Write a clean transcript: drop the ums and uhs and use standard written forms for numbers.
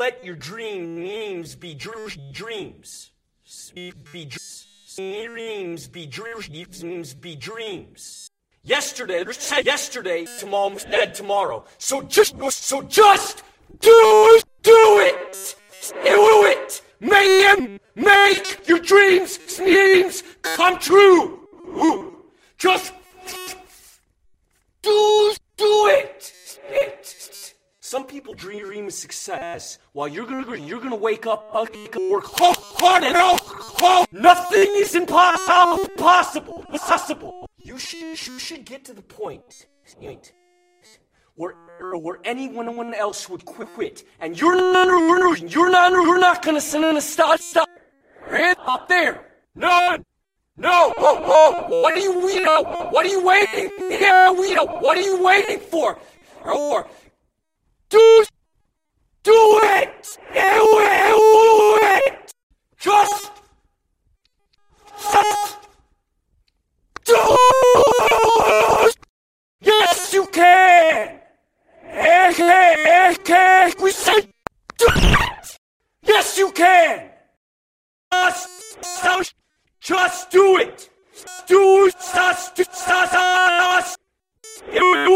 let your dreams be dreams. Dreams be dreams. Yesterday, tomorrow. So just do it. Do it. Make your dreams come true. Just do it. Some people dream of success while you're gonna wake up, work hard and nothing is impossible. You should get to the point where anyone else would quit, and you're not gonna stop. Hands up there. None. No. What are you waiting? Yeah, what are you waiting for? Or do it. Do it. Just do it. Yes, you can. We said do it. Yes, you can. Just do it. Do it.